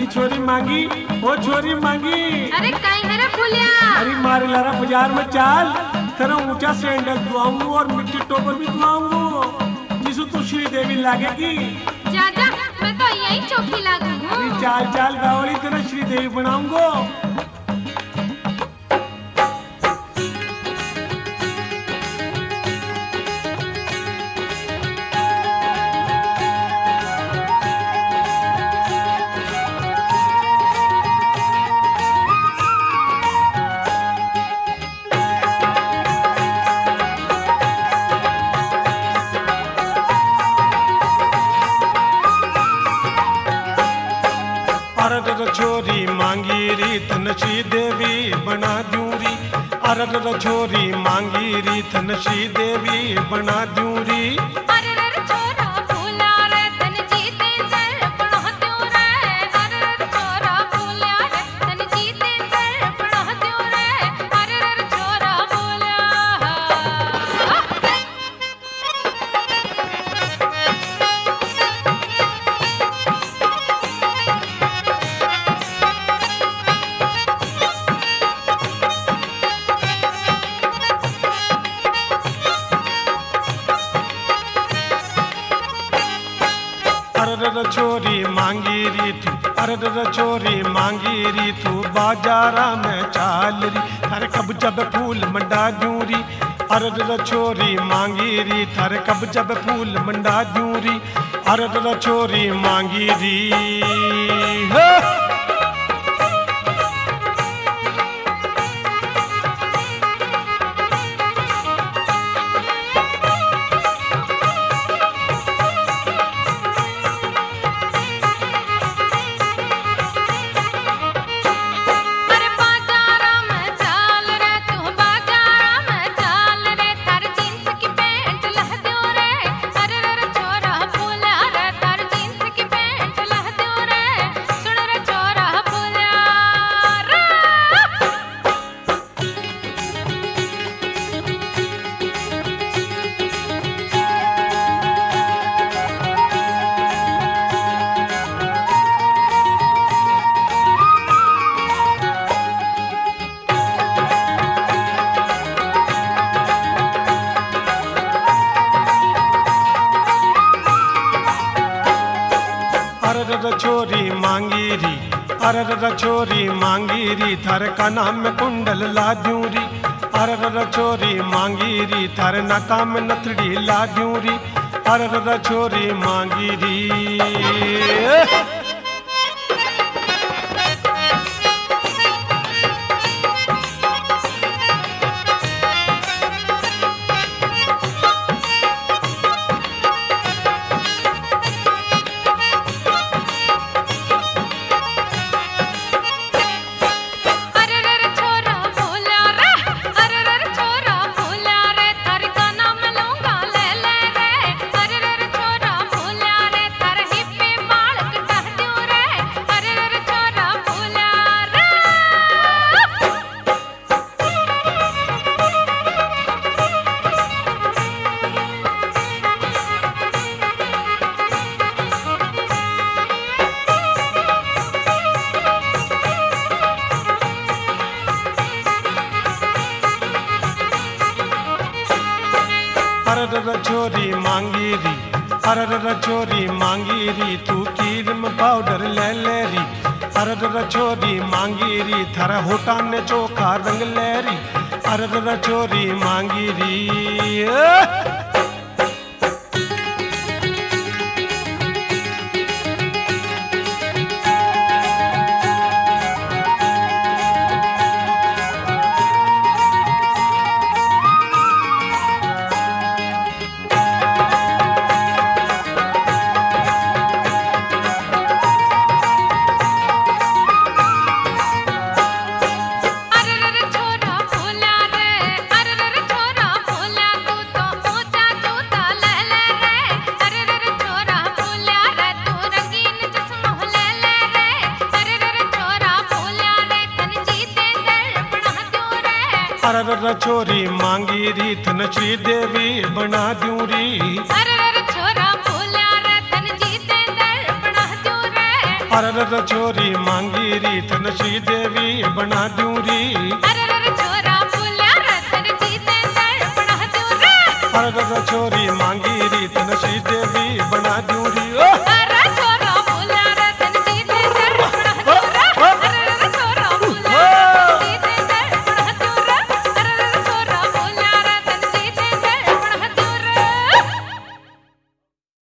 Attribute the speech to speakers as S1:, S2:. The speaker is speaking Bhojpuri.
S1: छोरी मांगी, ओ छोरी मांगी।
S2: अरे कहीं है रे फुलिया?
S1: अरे मारे लारा बाजार में चाल, तेरा ऊंचा सैंडल दुआऊंगा और मिट्टी टोपर भी दुआऊंगा, जिसो तू श्री देवी लागेगी।
S2: जा जा, मैं तो यही चौकी लागू हूँ।
S1: अरे चाल चाल गावड़ी तेरा श्री देवी बनाऊंगा। छोरी मांगी रीत नशी देवी बना दूरी। अरर छोरी मांगी रीत नशी देवी बना दूरी।
S2: अरर छोरा फूला रे तन जीते दर बना दूं रे। अरर छोरा फूला रे तन जीते दर बना दूं रे। अरर छोरा फूला।
S1: अरर छोरी मांगी रीत, अरर छोरी मांगी रीतू बाजारा में चाल री। हर कब जब फूल मंडा दूरी। अरर छोरी मांगी रीत, हर कब जब फूल मंडा दूरी। अरर छोरी मांगी री। अरर छोरी मांगी री, अरर छोरी मांगी री थार काना में कुंडल ला दूं री। अरर छोरी मांगी री थार नाका में नथड़ी ला दूं री। अरर छोरी मांगी री। अरर छोरी मांगी री, अरर छोरी मांगी री तू क्रीम पाउडर ले ले री। अरर छोरी मांगी री थारा होठा ने चोखा रंग ले री। अरर छोरी मांगी री। अरर छोरी मांगी री थन श्री देवी बना दूं री।
S2: अरर छोरा फूला रे तन जीते दर बना दूं रे।
S1: अरे छोरी मांगी री तन श्री देवी बना दूं री
S2: अरे छोरा फूल्या रे तन जीते दर बना दूं रे
S1: अरे छोरी